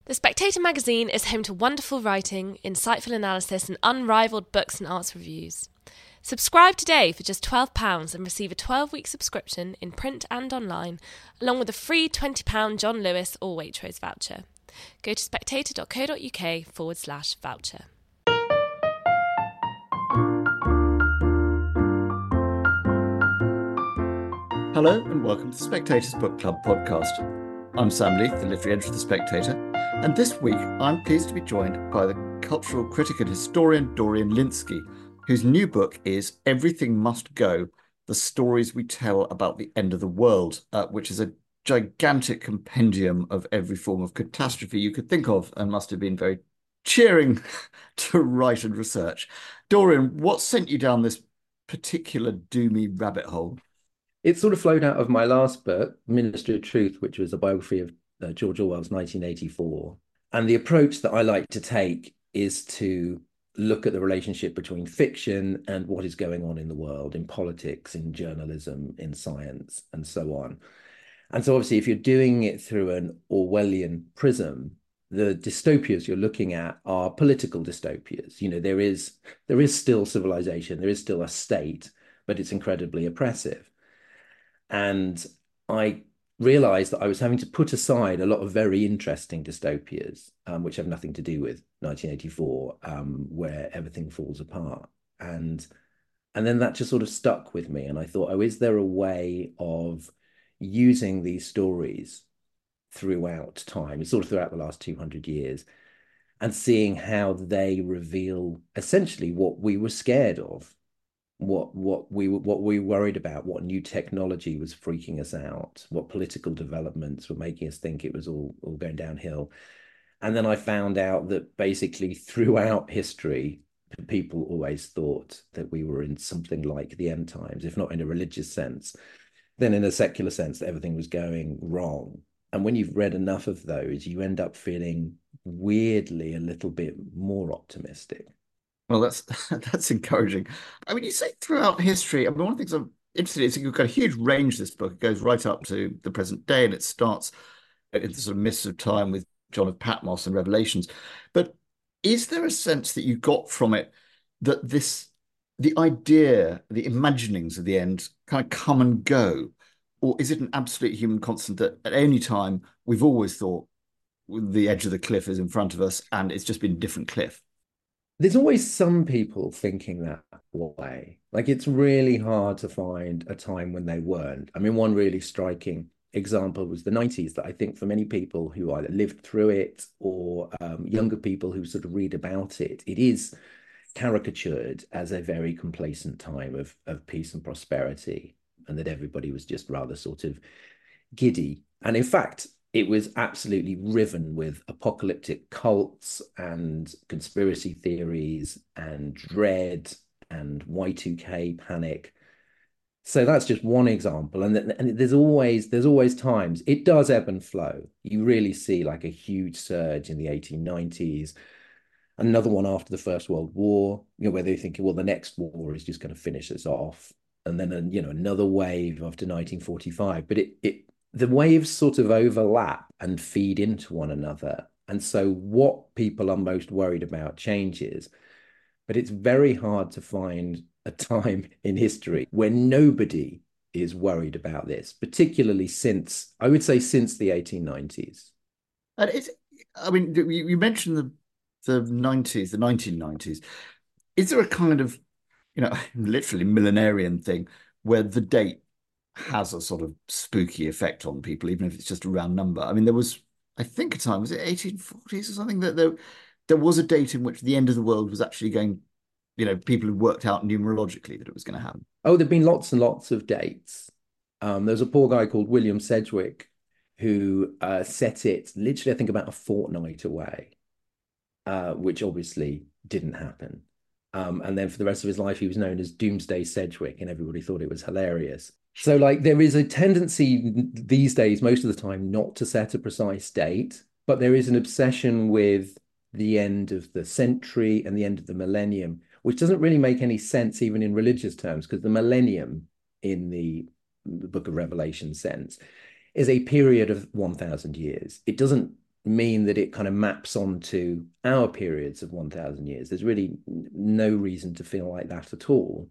The Spectator magazine is home to wonderful writing, insightful analysis, and unrivaled books and arts reviews. Subscribe today for just £12 and receive a 12-week subscription in print and online, along with a free £20 John Lewis or Waitrose voucher. Go to spectator.co.uk/voucher. Hello and welcome to the Spectator's Book Club podcast. I'm Sam Leith, the literary editor of The Spectator, and this week I'm pleased to be joined by the cultural critic and historian Dorian Lynskey, whose new book is Everything Must Go, The Stories We Tell About the End of the World, which is a gigantic compendium of every form of catastrophe you could think of and must have been very cheering to write and research. Dorian, what sent you down this particular doomy rabbit hole? It sort of flowed out of my last book, Ministry of Truth, which was a biography of George Orwell's 1984. And the approach that I like to take is to look at the relationship between fiction and what is going on in the world, in politics, in journalism, in science, and so on. And so obviously, if you're doing it through an Orwellian prism, the dystopias you're looking at are political dystopias. You know, there is still civilization, there is still a state, but it's incredibly oppressive. And I realized that I was having to put aside a lot of very interesting dystopias, which have nothing to do with 1984, where everything falls apart. And then that just sort of stuck with me. And I thought, oh, is there a way of using these stories throughout time, sort of throughout the last 200 years, and seeing how they reveal essentially what we were scared of, what we worried about, what new technology was freaking us out, what political developments were making us think it was all going downhill. And then I found out that basically throughout history, people always thought that we were in something like the end times, if not in a religious sense, then in a secular sense, that everything was going wrong. And when you've read enough of those, you end up feeling weirdly a little bit more optimistic. Well, that's encouraging. I mean, you say throughout history. I mean, one of the things I'm interested in is you've got a huge range. This book, it goes right up to the present day, and it starts in the sort of mists of time with John of Patmos and Revelations. But is there a sense that you got from it that the idea, the imaginings of the end, kind of come and go, or is it an absolute human constant that at any time we've always thought the edge of the cliff is in front of us, and it's just been a different cliff? There's always some people thinking that way. Like, it's really hard to find a time when they weren't. I mean, one really striking example was the 90s, that I think for many people who either lived through it or younger people who sort of read about it, it is caricatured as a very complacent time of peace and prosperity, and that everybody was just rather sort of giddy. And in fact, it was absolutely riven with apocalyptic cults and conspiracy theories and dread and Y2K panic. So that's just one example. And there's always times it does ebb and flow. You really see like a huge surge in the 1890s, another one after the First World War, you know, where they're thinking, well, the next war is just going to finish us off. And then, another wave after 1945. But the waves sort of overlap and feed into one another. And so what people are most worried about changes, but it's very hard to find a time in history where nobody is worried about this, particularly since the 1890s. And I mean, you mentioned the 90s, the 1990s. Is there a kind of, literally millenarian thing where the date has a sort of spooky effect on people, even if it's just a round number? I mean, there was, I think, a time, was it 1840s or something, that there was a date in which the end of the world was actually going, people had worked out numerologically that it was going to happen. Oh, there've been lots and lots of dates. There's a poor guy called William Sedgwick who set it literally, I think, about a fortnight away, which obviously didn't happen. And then for the rest of his life, he was known as Doomsday Sedgwick, and everybody thought it was hilarious. So, like, there is a tendency these days, most of the time, not to set a precise date, but there is an obsession with the end of the century and the end of the millennium, which doesn't really make any sense even in religious terms, because the millennium in the Book of Revelation sense is a period of 1,000 years. It doesn't mean that it kind of maps onto our periods of 1,000 years. There's really no reason to feel like that at all.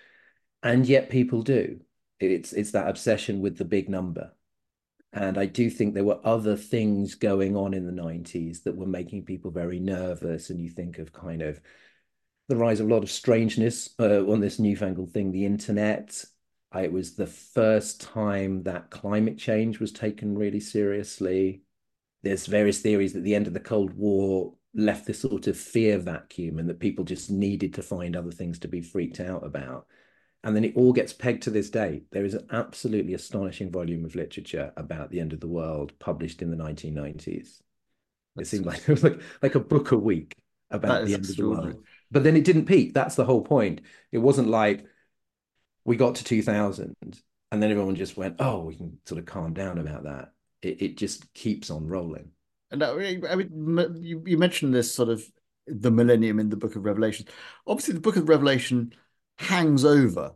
And yet people do. It's that obsession with the big number. And I do think there were other things going on in the 90s that were making people very nervous. And you think of kind of the rise of a lot of strangeness on this newfangled thing, the internet. It was the first time that climate change was taken really seriously. There's various theories that the end of the Cold War left this sort of fear vacuum and that people just needed to find other things to be freaked out about. And then it all gets pegged to this date. There is an absolutely astonishing volume of literature about the end of the world published in the 1990s. It seemed like it was like a book a week about the end of the world. But then it didn't peak. That's the whole point. It wasn't like we got to 2000 and then everyone just went, oh, we can sort of calm down about that. It just keeps on rolling. And I mean, you mentioned this sort of the millennium in the Book of Revelation. Obviously, the Book of Revelation hangs over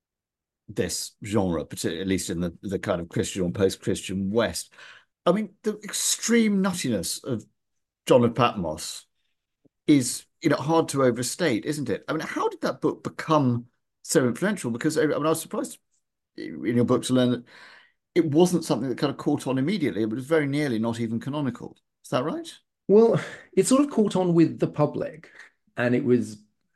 this genre, particularly at least in the kind of Christian or post-Christian West. I mean, the extreme nuttiness of John of Patmos is, hard to overstate, isn't it? I mean, how did that book become so influential? Because I was surprised in your book to learn that it wasn't something that kind of caught on immediately. It was very nearly not even canonical. Is that right? Well, it sort of caught on with the public, and it was,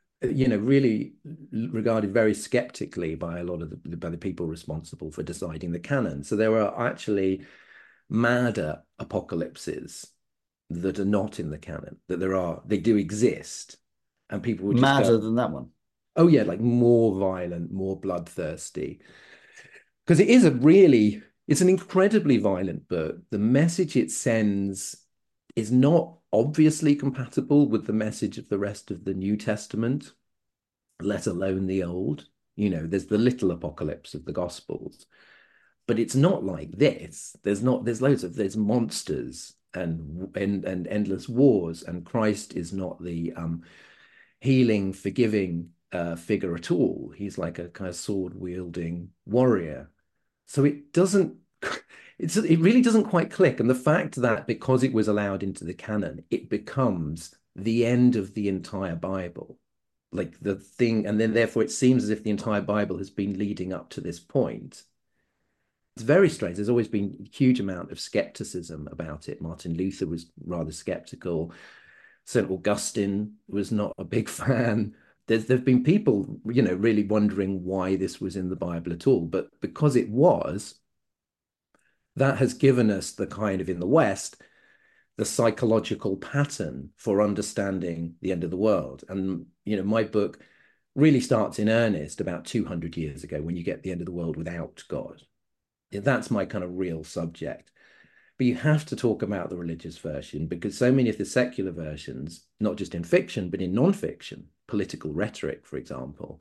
really regarded very skeptically by a lot of by the people responsible for deciding the canon. So there are actually madder apocalypses that are not in the canon, they do exist, and people would just madder than that one. Oh yeah, like more violent, more bloodthirsty. Because it's an incredibly violent book. The message it sends is not obviously compatible with the message of the rest of the New Testament, let alone the Old. There's the little apocalypse of the Gospels, but it's not like this. There's there's monsters and endless wars, and Christ is not the healing, forgiving figure at all. He's like a kind of sword wielding warrior. So it really doesn't quite click. And the fact that because it was allowed into the canon, it becomes the end of the entire Bible, like the thing, and then therefore it seems as if the entire Bible has been leading up to this point. It's very strange. There's always been a huge amount of skepticism about it. Martin Luther was rather skeptical. St. Augustine was not a big fan. There've been people, really wondering why this was in the Bible at all. But because it was, that has given us the kind of, in the West, the psychological pattern for understanding the end of the world. And, my book really starts in earnest about 200 years ago when you get the end of the world without God. That's my kind of real subject. But you have to talk about the religious version because so many of the secular versions, not just in fiction, but in non-fiction, political rhetoric, for example,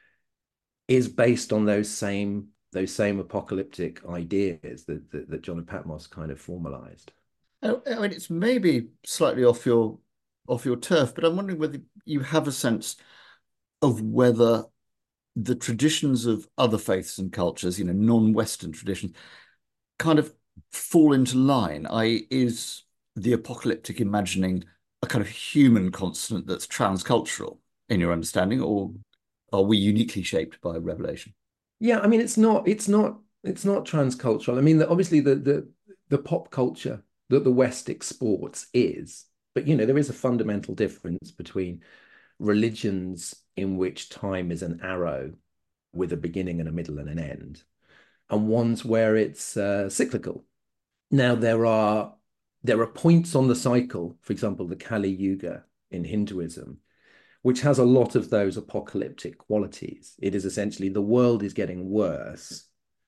is based on those same apocalyptic ideas that John of Patmos kind of formalized. I mean, it's maybe slightly off your turf, but I'm wondering whether you have a sense of whether the traditions of other faiths and cultures, non-Western traditions, kind of fall into line, i.e., is the apocalyptic imagining a kind of human constant that's transcultural in your understanding, or are we uniquely shaped by Revelation? Yeah, I mean, it's not transcultural. I mean, obviously the pop culture that the West exports is, but there is a fundamental difference between religions in which time is an arrow with a beginning and a middle and an end, and ones where it's cyclical. Now there are points on the cycle, for example, the Kali Yuga in Hinduism, which has a lot of those apocalyptic qualities. It is essentially the world is getting worse.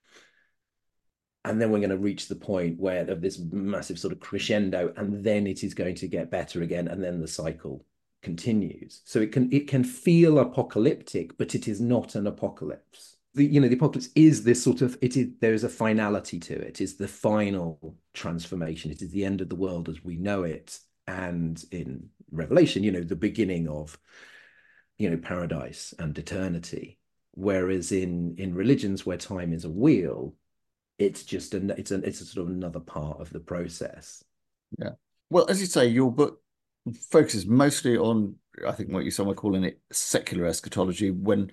And then we're going to reach the point where of this massive sort of crescendo, and then it is going to get better again, and then the cycle continues. So it can feel apocalyptic, but it is not an apocalypse. The apocalypse is this sort of there is a finality to it. It is the final transformation. It is the end of the world as we know it. And in Revelation, the beginning of paradise and eternity. Whereas in religions where time is a wheel, it's just it's a sort of another part of the process. Yeah. Well, as you say, your book focuses mostly on, I think, what you some are calling it secular eschatology, when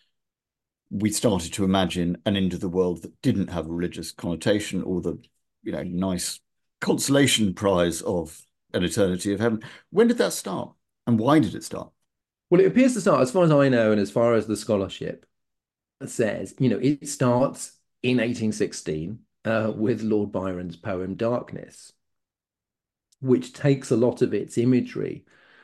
we started to imagine an end of the world that didn't have a religious connotation or the, nice consolation prize of an eternity of heaven. When did that start? And why did it start? Well, it appears to start, as far as I know, and as far as the scholarship says, it starts in 1816 with Lord Byron's poem Darkness, which takes a lot of its imagery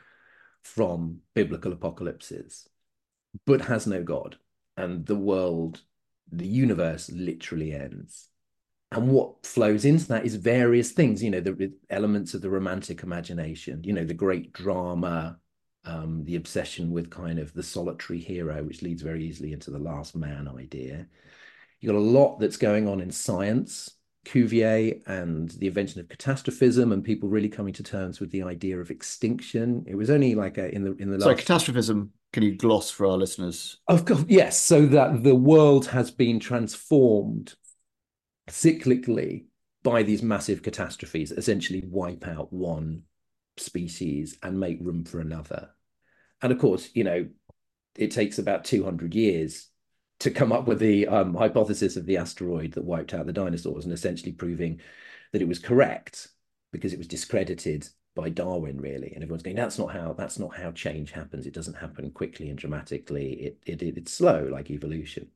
from biblical apocalypses, but has no God. And the world, the universe literally ends. And what flows into that is various things, the elements of the romantic imagination, the great drama, the obsession with kind of the solitary hero, which leads very easily into the last man idea. You've got a lot that's going on in science, Cuvier and the invention of catastrophism, and people really coming to terms with the idea of extinction. It was only like in the So, last. catastrophism, can you gloss for our listeners? Of course, yes. So that the world has been transformed cyclically by these massive catastrophes, essentially wipe out one species and make room for another. And of course, it takes about 200 years to come up with the hypothesis of the asteroid that wiped out the dinosaurs, and essentially proving that it was correct, because it was discredited by Darwin, really. And everyone's going, that's not how change happens. It doesn't happen quickly and dramatically. It's slow, like evolution.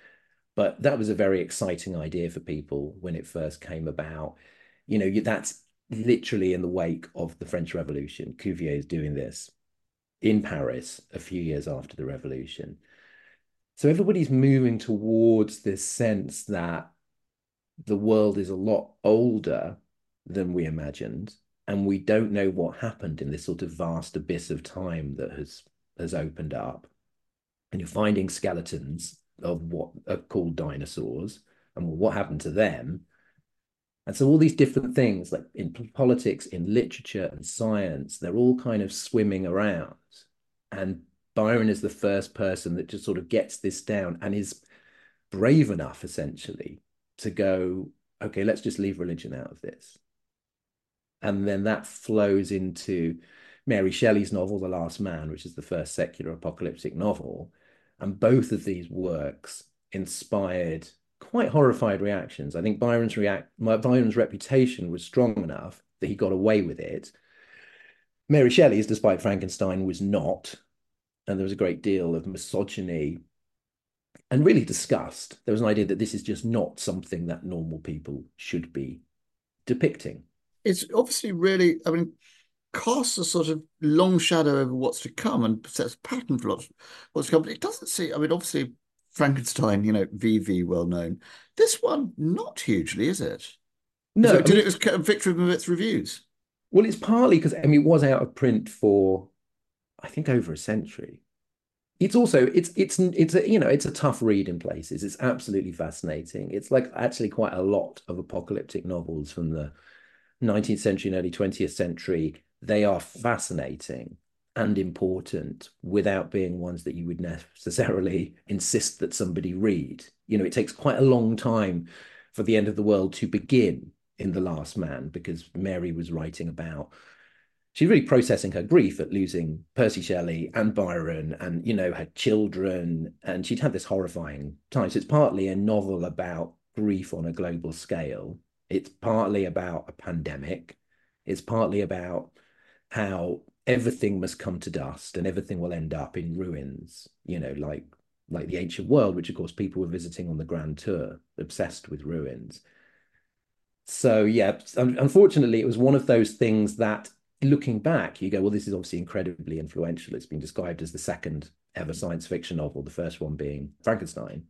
But that was a very exciting idea for people when it first came about. That's literally in the wake of the French Revolution. Cuvier is doing this in Paris a few years after the revolution. So everybody's moving towards this sense that the world is a lot older than we imagined, and we don't know what happened in this sort of vast abyss of time that has opened up. And you're finding skeletons of what are called dinosaurs, and what happened to them. And so all these different things, like in politics, in literature and science, they're all kind of swimming around. And Byron is the first person that just sort of gets this down and is brave enough, essentially, to go, okay, let's just leave religion out of this. And then that flows into Mary Shelley's novel, The Last Man, which is the first secular apocalyptic novel. And both of these works inspired quite horrified reactions. I think Byron's reputation was strong enough that he got away with it. Mary Shelley's, despite Frankenstein, was not. And there was a great deal of misogyny and really disgust. There was an idea that this is just not something that normal people should be depicting. It's obviously really, I mean, casts a sort of long shadow over what's to come and sets a pattern for what's to come. But it doesn't see, I mean, obviously, Frankenstein, VV well known. This one, not hugely, is it? No, I Did mean, it was a victory of its reviews? well, it's partly because I mean it was out of print for I think over a century. It's also it's a it's a tough read in places. It's absolutely fascinating. It's like actually quite a lot of apocalyptic novels from the 19th century and early 20th century. They are fascinating and important without being ones that you would necessarily insist that somebody read. It takes quite a long time for the end of the world to begin in The Last Man, because Mary was writing about she's really processing her grief at losing Percy Shelley and Byron and, her children. And she'd had this horrifying time. So it's partly a novel about grief on a global scale. It's partly about a pandemic. It's partly about how everything must come to dust and everything will end up in ruins, like the ancient world, which of course people were visiting on the Grand Tour, obsessed with ruins. So yeah, unfortunately, it was one of those things that looking back, you go, well, this is obviously incredibly influential. It's been described as the second ever science fiction novel, the first one being Frankenstein.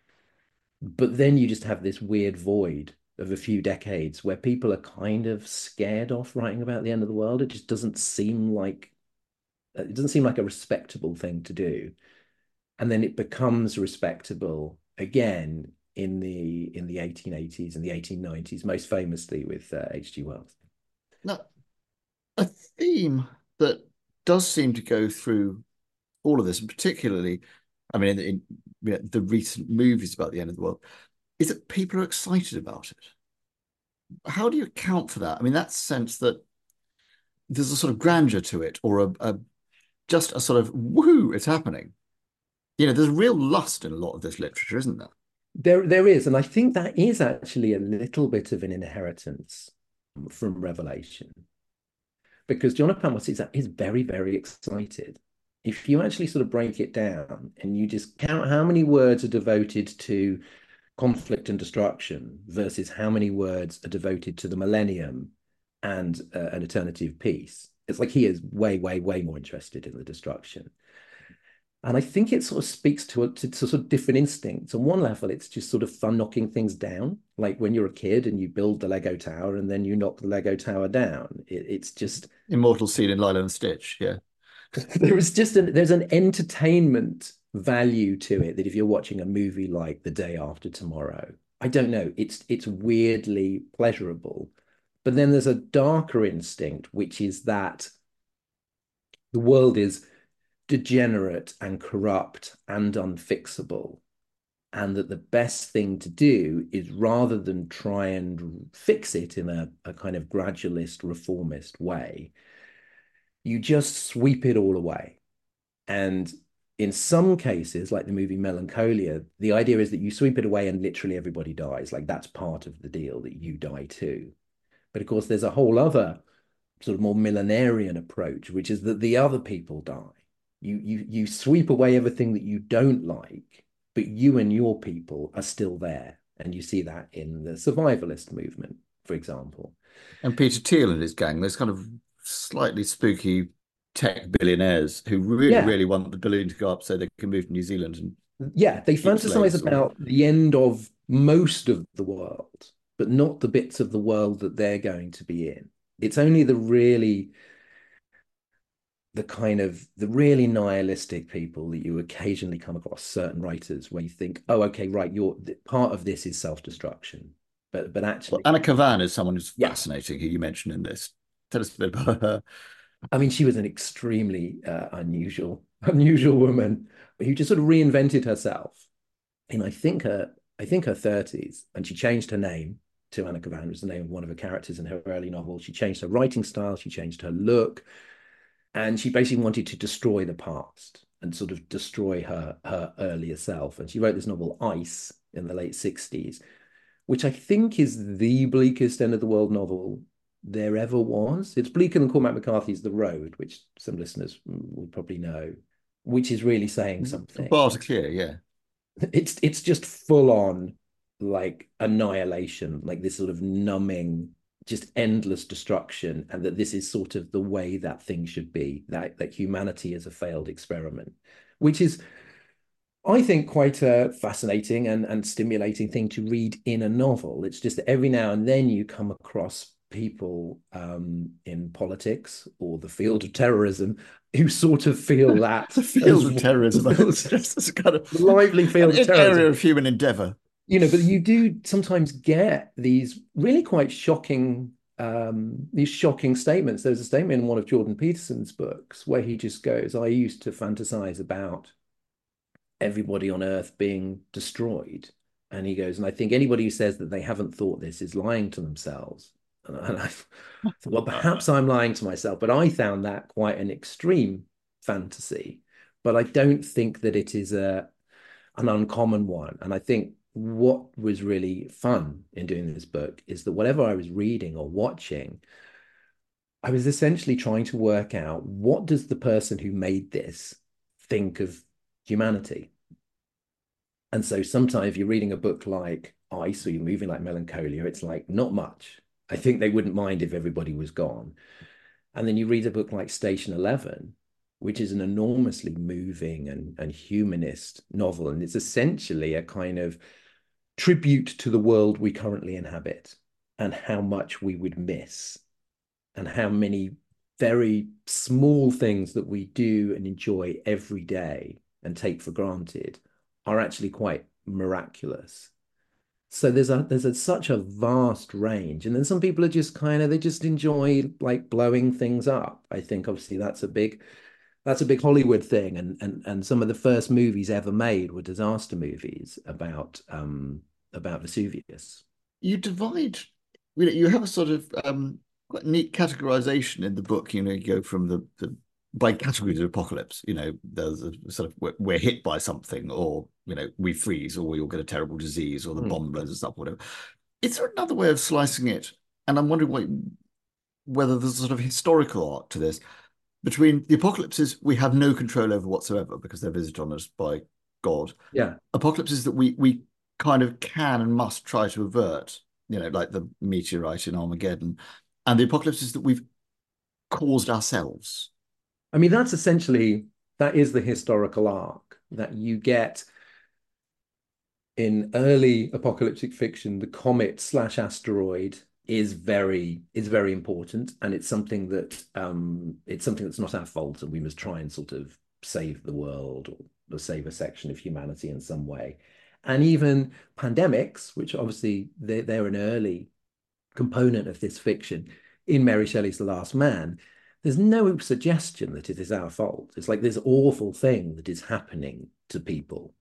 But then you just have this weird void of a few decades where people are kind of scared off writing about the end of the world. It just doesn't seem like a respectable thing to do. And then it becomes respectable again in the 1880s and the 1890s, most famously with H.G. Wells. Now, a theme that does seem to go through all of this, and particularly, I mean, in the recent movies about the end of the world, is that people are excited about it. How do you account for that? I mean, that sense that there's a sort of grandeur to it, or just a sort of woo, it's happening. There's real lust in a lot of this literature, isn't there? There is, and I think that is actually a little bit of an inheritance from Revelation, because Jonathan is very, very excited. If you actually sort of break it down and you just count how many words are devoted to conflict and destruction versus how many words are devoted to the millennium and an eternity of peace, it's like he is way, way, way more interested in the destruction. And I think it sort of speaks to sort of different instincts. On one level, it's just sort of fun knocking things down, like when you're a kid and you build the Lego tower and then you knock the Lego tower down. It's just Immortal scene in Lilo and Stitch, yeah. there's an entertainment value to it that if you're watching a movie like The Day After Tomorrow, I don't know, it's weirdly pleasurable. But then there's a darker instinct, which is that the world is degenerate and corrupt and unfixable, and that the best thing to do is, rather than try and fix it in a kind of gradualist reformist way, you just sweep it all away. And in some cases, like the movie Melancholia, the idea is that you sweep it away and literally everybody dies. Like that's part of the deal, that you die too. But of course, there's a whole other sort of more millenarian approach, which is that the other people die. You sweep away everything that you don't like, but you and your people are still there. And you see that in the survivalist movement, for example. And Peter Thiel and his gang, those kind of slightly spooky tech billionaires who really, Yeah. really want the balloon to go up so they can move to New Zealand. And Yeah, they keep fantasize slaves about the end of most of the world, but not the bits of the world that they're going to be in. It's only the really nihilistic people that you occasionally come across, certain writers, where you think, oh, okay, right, part of this is self-destruction. But actually, Anna Kavan is someone who's yeah, fascinating, who you mentioned in this. Tell us a bit about her. I mean, she was an extremely unusual woman who just sort of reinvented herself in I think her 30s, and she changed her name to Anna Kavan, was the name of one of her characters in her early novel. She changed her writing style, she changed her look, and she basically wanted to destroy the past and sort of destroy her earlier self. And she wrote this novel Ice in the late 60s, which I think is the bleakest end of the world novel there ever was. It's bleaker than Cormac McCarthy's The Road, which some listeners will probably know, which is really saying something. Bars are clear, yeah. It's just full on like annihilation, like this sort of numbing, just endless destruction, and that this is sort of the way that things should be, that humanity is a failed experiment, which is, I think, quite a fascinating and stimulating thing to read in a novel. It's just that every now and then you come across people in politics or the field of terrorism who sort of feel that the field of terrorism, just as a kind of lively field of terrorism, area of human endeavor. But you do sometimes get these really quite shocking these shocking statements. There's a statement in one of Jordan Peterson's books where he just goes, I used to fantasize about everybody on Earth being destroyed. And he goes, and I think anybody who says that they haven't thought this is lying to themselves. And I thought, well, perhaps I'm lying to myself, but I found that quite an extreme fantasy. But I don't think that it is an uncommon one. And I think what was really fun in doing this book is that whatever I was reading or watching, I was essentially trying to work out, what does the person who made this think of humanity? And so sometimes if you're reading a book like Ice or you're moving like Melancholia, it's like, not much. I think they wouldn't mind if everybody was gone. And then you read a book like Station 11, which is an enormously moving and humanist novel. And it's essentially a kind of tribute to the world we currently inhabit and how much we would miss, and how many very small things that we do and enjoy every day and take for granted are actually quite miraculous. So there's such a vast range. And then some people are just they just enjoy like blowing things up. I think obviously that's a big Hollywood thing. And some of the first movies ever made were disaster movies about Vesuvius. You divide, you have a sort of quite neat categorization in the book. You go from the by categories of apocalypse. There's a sort of we're hit by something, or we freeze, or we all get a terrible disease, or the bomb blows us up, whatever. Is there another way of slicing it? And I'm wondering whether there's a sort of historical arc to this. Between the apocalypses we have no control over whatsoever because they're visited on us by God. Yeah. Apocalypses that we kind of can and must try to avert, like the meteorite in Armageddon, and the apocalypses that we've caused ourselves. I mean, that is the historical arc that you get in early apocalyptic fiction. The comet/asteroid is very important, and it's something that's not our fault, and we must try and sort of save the world or save a section of humanity in some way. And even pandemics, which obviously they're an early component of this fiction. In Mary Shelley's The Last Man, there's no suggestion that it is our fault. It's like this awful thing that is happening to people.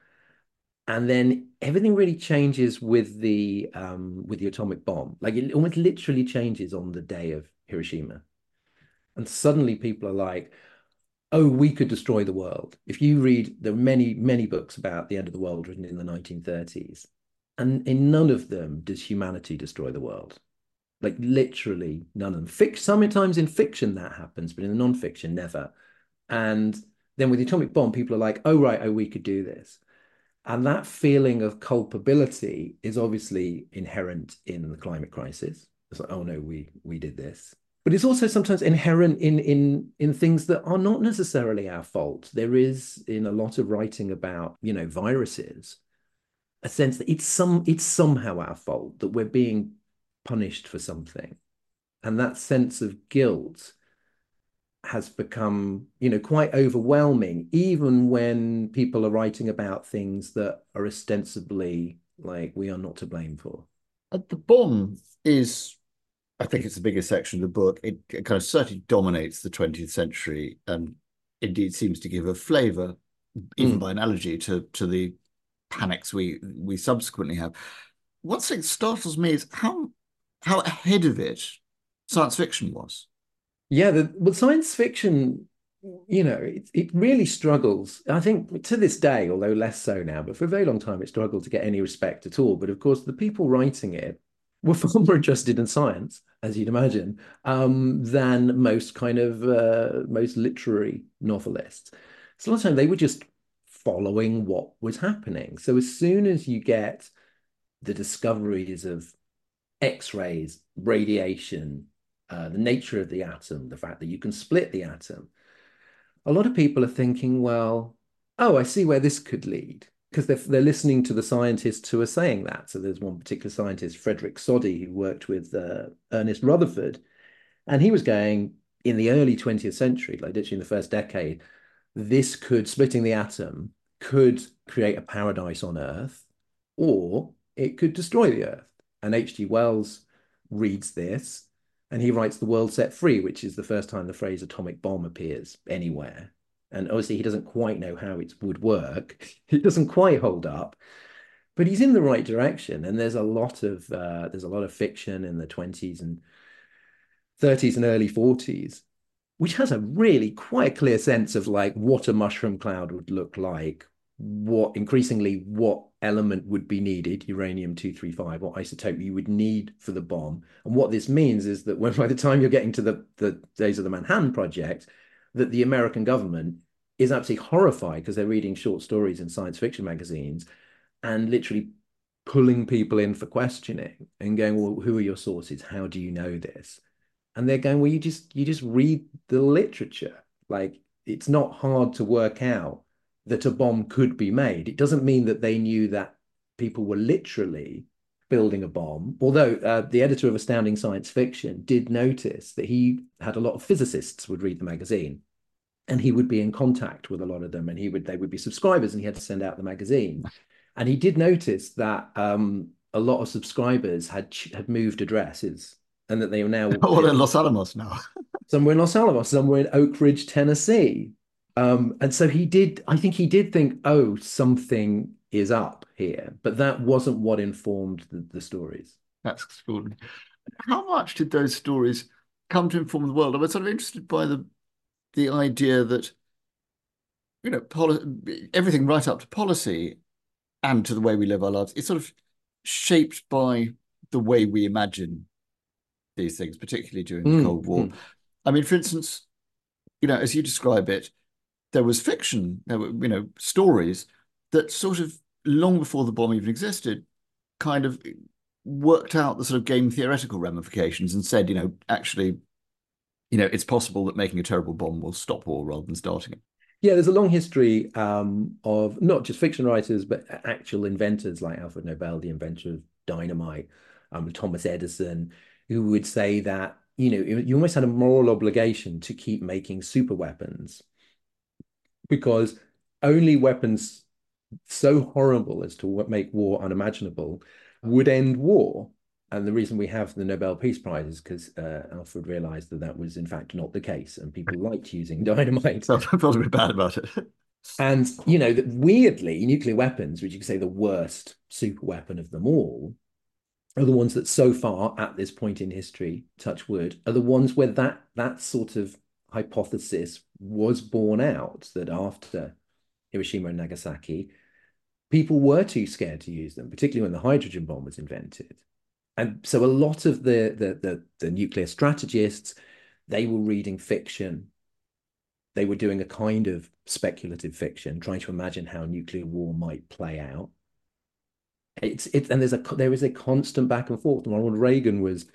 And then everything really changes with the atomic bomb. Like, it almost literally changes on the day of Hiroshima. And suddenly people are like, oh, we could destroy the world. If you read, there are many, many books about the end of the world written in the 1930s, and in none of them does humanity destroy the world. Like, literally none of them. Sometimes in fiction that happens, but in the non-fiction, never. And then with the atomic bomb, people are like, oh, right, oh, we could do this. And that feeling of culpability is obviously inherent in the climate crisis. It's like, oh no, we did this. But it's also sometimes inherent in things that are not necessarily our fault. There is, in a lot of writing about, viruses, a sense that it's somehow our fault, that we're being punished for something. And that sense of guilt has become, quite overwhelming, even when people are writing about things that are ostensibly like we are not to blame for. The bomb is, I think it's the biggest section of the book. It kind of certainly dominates the 20th century and indeed seems to give a flavour, even by analogy, to the panics we subsequently have. One thing that startles me is how ahead of it science fiction was. Yeah, science fiction, it really struggles. I think to this day, although less so now, but for a very long time, it struggled to get any respect at all. But of course, the people writing it were far more interested in science, as you'd imagine, than most most literary novelists. So a lot of time they were just following what was happening. So as soon as you get the discoveries of X-rays, radiation, the nature of the atom, the fact that you can split the atom, a lot of people are thinking, well, oh, I see where this could lead, because they're listening to the scientists who are saying that. So there's one particular scientist, Frederick Soddy, who worked with Ernest Rutherford, and he was going, in the early 20th century, like literally in the first decade, splitting the atom could create a paradise on Earth, or it could destroy the Earth. And H.G. Wells reads this, and he writes The World Set Free, which is the first time the phrase atomic bomb appears anywhere. And obviously he doesn't quite know how it would work. It doesn't quite hold up, but he's in the right direction. And there's a lot of fiction in the 20s and 30s and early 40s, which has a really quite clear sense of like what a mushroom cloud would look like, what element would be needed, uranium-235, what isotope you would need for the bomb. And what this means is that by the time you're getting to the days of the Manhattan Project, that the American government is absolutely horrified because they're reading short stories in science fiction magazines and literally pulling people in for questioning and going, well, who are your sources? How do you know this? And they're going, well, you just read the literature. Like, it's not hard to work out that a bomb could be made. It doesn't mean that they knew that people were literally building a bomb, although the editor of Astounding Science Fiction did notice that he had a lot of physicists would read the magazine, and he would be in contact with a lot of them, and they would be subscribers, and he had to send out the magazine. And he did notice that a lot of subscribers had moved addresses, and that they were now all in Los Alamos now. Some were in Los Alamos, some were in Oak Ridge, Tennessee. And so I think he did think, oh, something is up here, but that wasn't what informed the stories. That's extraordinary. How much did those stories come to inform the world? I was sort of interested by the idea that, everything right up to policy and to the way we live our lives is sort of shaped by the way we imagine these things, particularly during the Mm, Cold War. mm. I mean, for instance, as you describe it, there was fiction, there were, stories that sort of long before the bomb even existed, kind of worked out the sort of game theoretical ramifications and said, actually, it's possible that making a terrible bomb will stop war rather than starting it. Yeah, there's a long history of not just fiction writers, but actual inventors like Alfred Nobel, the inventor of dynamite, Thomas Edison, who would say that, you almost had a moral obligation to keep making super weapons because only weapons so horrible as to make war unimaginable would end war. And the reason we have the Nobel Peace Prize is because Alfred realized that that was in fact not the case, and people liked using dynamite. Felt a bit bad about it. And, weirdly, nuclear weapons, which you could say the worst super weapon of them all, are the ones that so far at this point in history, touch wood, are the ones where that sort of hypothesis was borne out, that after Hiroshima and Nagasaki, people were too scared to use them, particularly when the hydrogen bomb was invented. And so a lot of the nuclear strategists, they were reading fiction. They were doing a kind of speculative fiction, trying to imagine how nuclear war might play out. And there is a constant back and forth. Ronald Reagan was,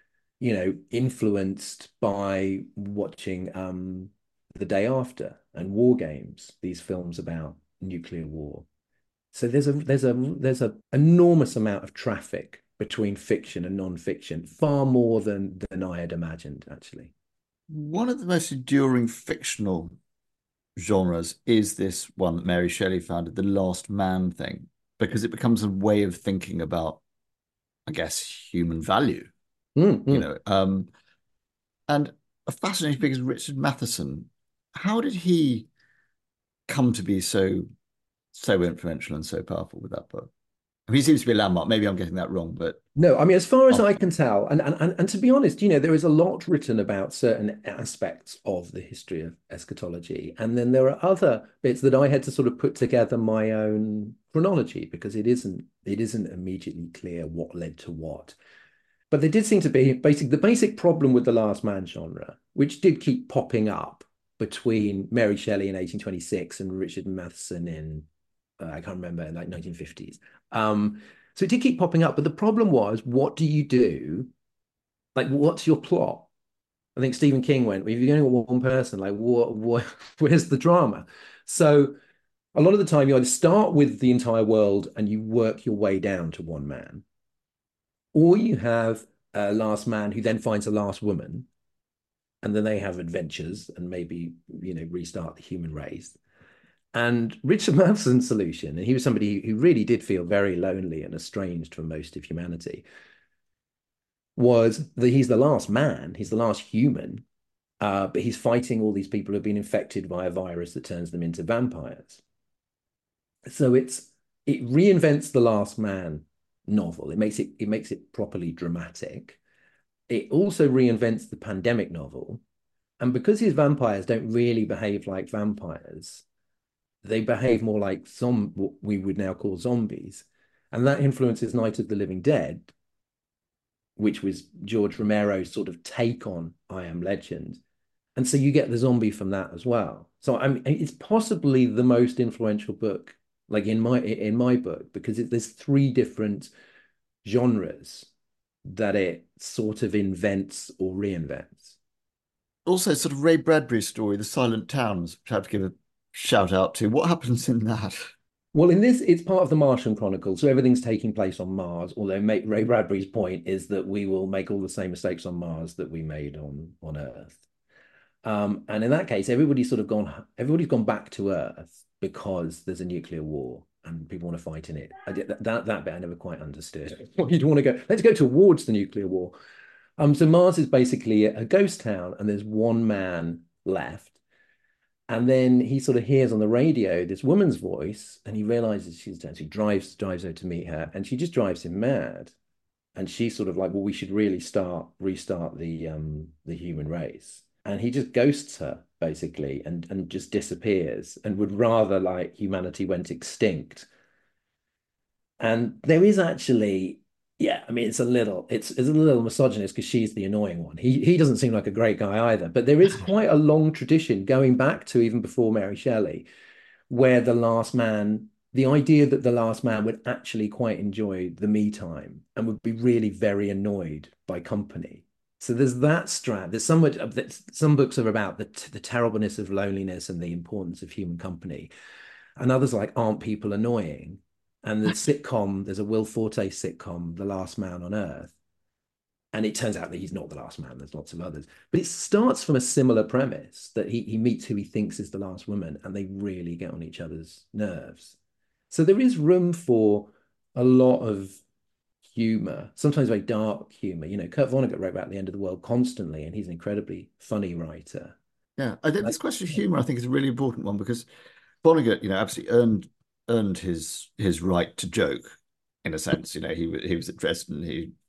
influenced by watching The Day After and War Games, these films about nuclear war. So there's a enormous amount of traffic between fiction and non-fiction, far more than I had imagined, actually. One of the most enduring fictional genres is this one that Mary Shelley founded, the last man thing, because it becomes a way of thinking about, I guess, human value, Mm, you mm. know. And a fascinating figure is Richard Matheson. How did he come to be so influential and so powerful with that book? I mean, he seems to be a landmark. Maybe I'm getting that wrong, but No, I mean, as far as oh, I can tell, and to be honest, there is a lot written about certain aspects of the history of eschatology, and then there are other bits that I had to sort of put together my own chronology because it isn't immediately clear what led to what. But there did seem to be the basic problem with the last man genre, which did keep popping up between Mary Shelley in 1826 and Richard Matheson in I can't remember, in like 1950s. So it did keep popping up, but the problem was, what do you do? Like, what's your plot? I think Stephen King went, well, if you're only got one person, like, where's the drama? So a lot of the time, you either start with the entire world and you work your way down to one man, or you have a last man who then finds a last woman, and then they have adventures and maybe, restart the human race. And Richard Matheson's solution, and he was somebody who really did feel very lonely and estranged from most of humanity, was that he's the last man, he's the last human, but he's fighting all these people who have been infected by a virus that turns them into vampires. So it reinvents the last man novel. It makes it properly dramatic. It also reinvents the pandemic novel. And because these vampires don't really behave like vampires, they behave more like what we would now call zombies. And that influences Night of the Living Dead, which was George Romero's sort of take on I Am Legend. And so you get the zombie from that as well. So I mean, it's possibly the most influential book, like in my book, because there's three different genres that it sort of invents or reinvents. also sort of Ray Bradbury's story, The Silent Towns, which I have to give a shout out to. What happens in that? Well, in this, it's part of the Martian Chronicle, so everything's taking place on Mars. Although Ray Bradbury's point is that we will make all the same mistakes on Mars that we made on Earth. And in that case, everybody's gone back to Earth because there's a nuclear war and people want to fight in it. That bit I never quite understood. You'd want to go, let's go towards the nuclear war. So Mars is basically a ghost town, and there's one man left. And then he sort of hears on the radio this woman's voice, and he realizes she's dead. So he drives her to meet her, and she just drives him mad. And she's sort of like, well, we should really restart the human race. And he just ghosts her basically and just disappears and would rather like humanity went extinct. And there is actually, yeah, I mean, it's a little misogynist because she's the annoying one. He doesn't seem like a great guy either. But there is quite a long tradition going back to even before Mary Shelley, where the idea that the last man would actually quite enjoy the me time and would be really very annoyed by company. So there's that strand. There's some books are about the terribleness of loneliness and the importance of human company, and others like aren't people annoying? And the sitcom, there's a Will Forte sitcom, The Last Man on Earth, and it turns out that he's not the last man. There's lots of others, but it starts from a similar premise that he meets who he thinks is the last woman, and they really get on each other's nerves. So there is room for a lot of humor, sometimes very dark humor. You know, Kurt Vonnegut wrote about the end of the world constantly, and he's an incredibly funny writer. Yeah, I think this question of humor, I think, is a really important one because Vonnegut, absolutely earned his right to joke, in a sense. He was at Dresden.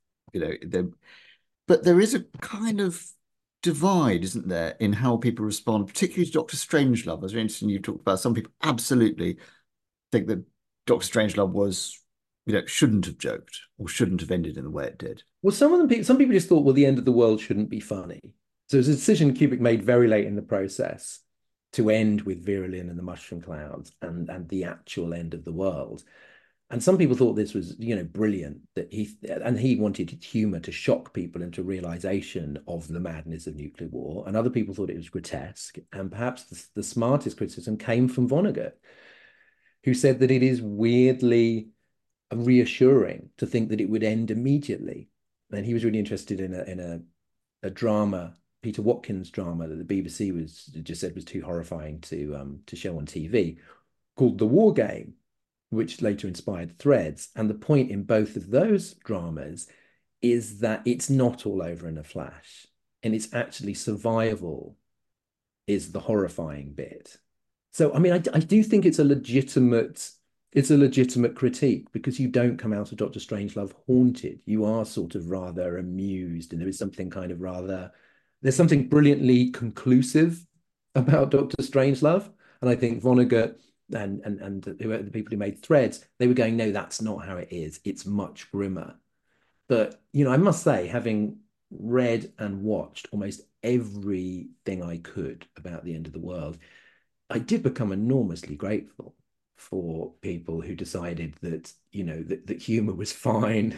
But there is a kind of divide, isn't there, in how people respond, particularly to Doctor Strangelove. I was very interested you talked about. Some people absolutely think that Doctor Strangelove was, shouldn't have joked or shouldn't have ended in the way it did. Well, some people just thought, well, the end of the world shouldn't be funny. So it was a decision Kubrick made very late in the process to end with Virilin and the mushroom clouds and the actual end of the world. And some people thought this was, brilliant, that he wanted humor to shock people into realization of the madness of nuclear war. And other people thought it was grotesque. And perhaps the smartest criticism came from Vonnegut, who said that it is weirdly reassuring to think that it would end immediately. And he was really interested in a drama, Peter Watkins drama that the BBC just said was too horrifying to show on TV, called The War Game, which later inspired Threads. And the point in both of those dramas is that it's not all over in a flash, and it's actually survival is the horrifying bit. So, I mean, I do think it's a legitimate critique because you don't come out of Doctor Strangelove haunted. You are sort of rather amused, and there's something brilliantly conclusive about Doctor Strangelove. And I think Vonnegut and the people who made Threads, they were going, no, that's not how it is. It's much grimmer. But, I must say, having read and watched almost everything I could about the end of the world, I did become enormously grateful for people who decided that, that humor was fine.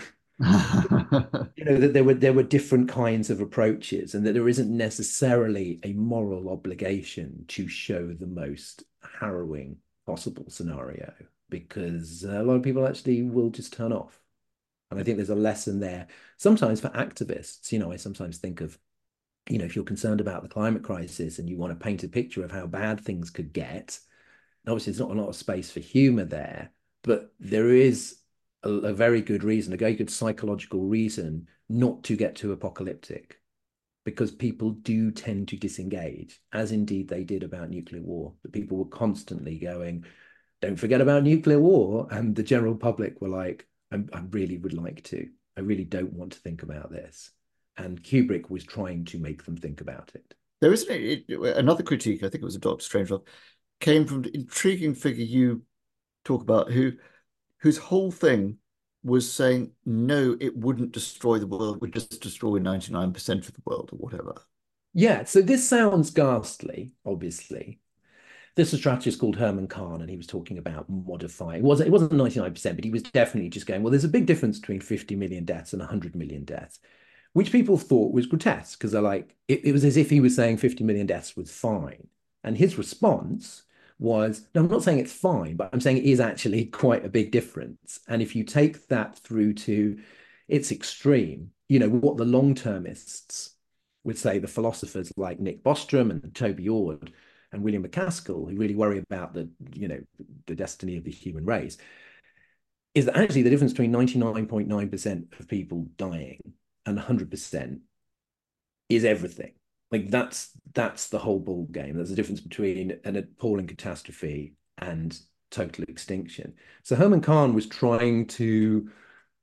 That there were different kinds of approaches and that there isn't necessarily a moral obligation to show the most harrowing possible scenario, because a lot of people actually will just turn off. And I think there's a lesson there sometimes for activists. I sometimes think of, if you're concerned about the climate crisis and you want to paint a picture of how bad things could get, obviously there's not a lot of space for humor there, but there is a very good reason, a very good psychological reason not to get too apocalyptic, because people do tend to disengage, as indeed they did about nuclear war. The people were constantly going, don't forget about nuclear war. And the general public were like, I really would like to. I really don't want to think about this. And Kubrick was trying to make them think about it. There is another critique, I think it was of Doctor Strangelove, came from the intriguing figure you talk about, whose whole thing was saying, no, it wouldn't destroy the world, it would just destroy 99% of the world or whatever. Yeah, so this sounds ghastly, obviously. This strategist called Herman Kahn, and he was talking about modifying. It wasn't 99%, but he was definitely just going, well, there's a big difference between 50 million deaths and 100 million deaths, which people thought was grotesque because they're like, it was as if he was saying 50 million deaths was fine. And his response was, no, I'm not saying it's fine, but I'm saying it is actually quite a big difference. And if you take that through to its extreme, what the long-termists would say, the philosophers like Nick Bostrom and Toby Ord and William McCaskill, who really worry about the destiny of the human race, is that actually the difference between 99.9% of people dying and 100% is everything. Like that's the whole ball game. There's a difference between an appalling catastrophe and total extinction. So Herman Kahn was trying to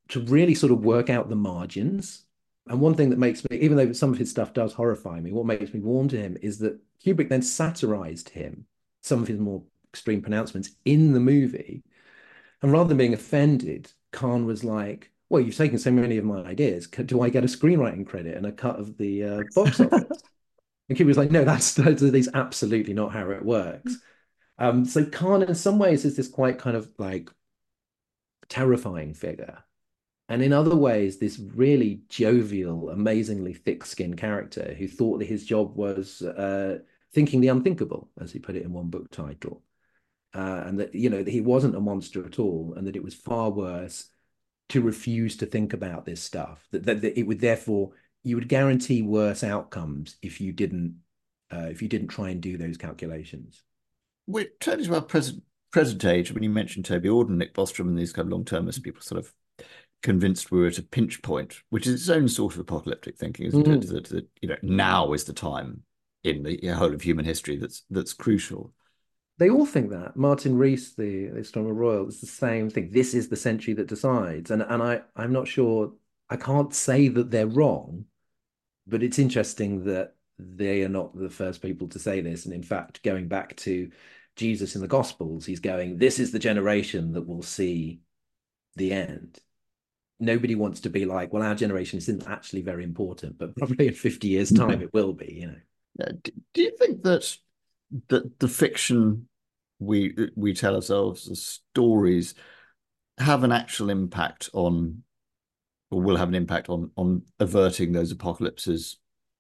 to really sort of work out the margins. And one thing that makes me, even though some of his stuff does horrify me, what makes me warm to him is that Kubrick then satirized him, some of his more extreme pronouncements in the movie. And rather than being offended, Khan was like, well, you've taken so many of my ideas. Do I get a screenwriting credit and a cut of the box office? And Kubrick was like, no, that's absolutely not how it works. So Khan, in some ways, is this quite kind of like terrifying figure. And in other ways, this really jovial, amazingly thick-skinned character who thought that his job was thinking the unthinkable, as he put it in one book title. And that, that he wasn't a monster at all, and that it was far worse to refuse to think about this stuff. That it would therefore, you would guarantee worse outcomes if you didn't try and do those calculations. We're turning to our present age. When you mentioned Toby Ord, Nick Bostrom, and these kind of long-termists, people sort of convinced we were at a pinch point, which is its own sort of apocalyptic thinking, isn't it? That now is the time in the whole of human history that's crucial. They all think that. Martin Rees, the astronomer royal, it's the same thing. This is the century that decides. And I'm not sure, I can't say that they're wrong, but it's interesting that they are not the first people to say this. And in fact, going back to Jesus in the Gospels, he's going, this is the generation that will see the end. Nobody wants to be like, well, our generation isn't actually very important, but probably in 50 years' time it will be, Do you think that the fiction we tell ourselves, the stories, have an actual impact on, or will have an impact on averting those apocalypses,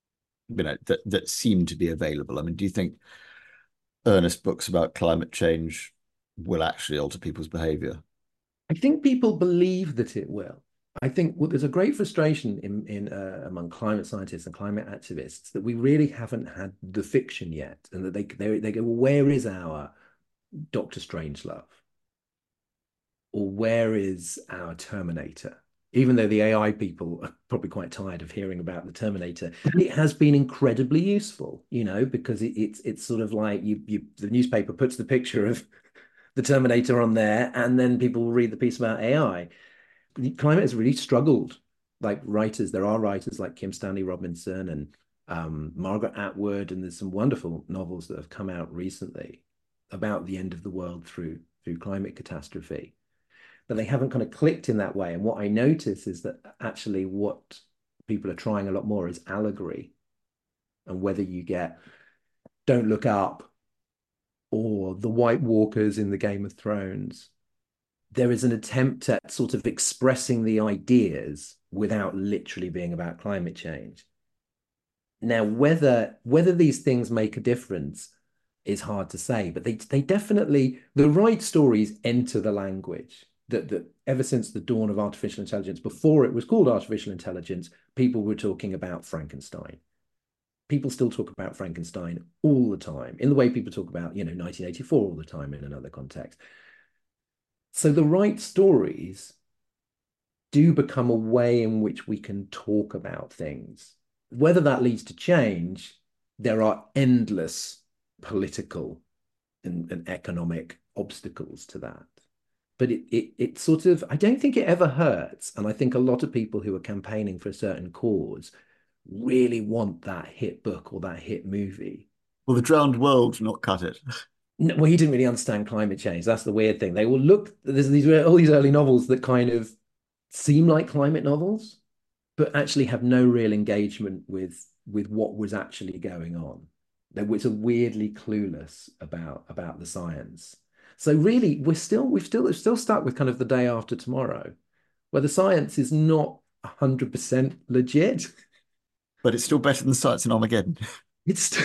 that seem to be available? I mean, do you think earnest books about climate change will actually alter people's behavior? I think people believe that it will. I think there's a great frustration in among climate scientists and climate activists that we really haven't had the fiction yet, and that they go, well, where is our Doctor Strangelove, or where is our Terminator? Even though the AI people are probably quite tired of hearing about the Terminator, it has been incredibly useful, because it's sort of like the newspaper puts the picture of the Terminator on there, and then people will read the piece about AI. Climate has really struggled. Like writers, there are writers like Kim Stanley Robinson and Margaret Atwood, and there's some wonderful novels that have come out recently about the end of the world through climate catastrophe. But they haven't kind of clicked in that way. And what I notice is that actually what people are trying a lot more is allegory, and whether you get Don't Look Up or the White Walkers in the Game of Thrones, there is an attempt at sort of expressing the ideas without literally being about climate change. Now, whether these things make a difference is hard to say, but they definitely, the right stories enter the language. That ever since the dawn of artificial intelligence, before it was called artificial intelligence, people were talking about Frankenstein. People still talk about Frankenstein all the time, in the way people talk about, 1984 all the time in another context. So the right stories do become a way in which we can talk about things. Whether that leads to change, there are endless political and economic obstacles to that. But it sort of, I don't think it ever hurts. And I think a lot of people who are campaigning for a certain cause really want that hit book or that hit movie. Will the drowned world not cut it? No, well, he didn't really understand climate change. That's the weird thing. They will look, there's all these early novels that kind of seem like climate novels, but actually have no real engagement with what was actually going on. They were weirdly clueless about the science. So really, we're still stuck with kind of The Day After Tomorrow, where the science is not 100% legit. But it's still better than science in Armageddon. It's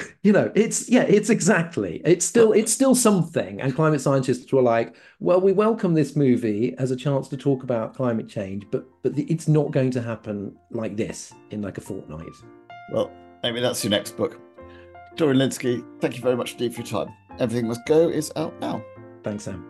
still something. And climate scientists were like, well, we welcome this movie as a chance to talk about climate change, but it's not going to happen like this in like a fortnight. Well, maybe that's your next book. Dorian Lynskey, thank you very much indeed for your time. Everything Must Go is out now. Thanks, Sam.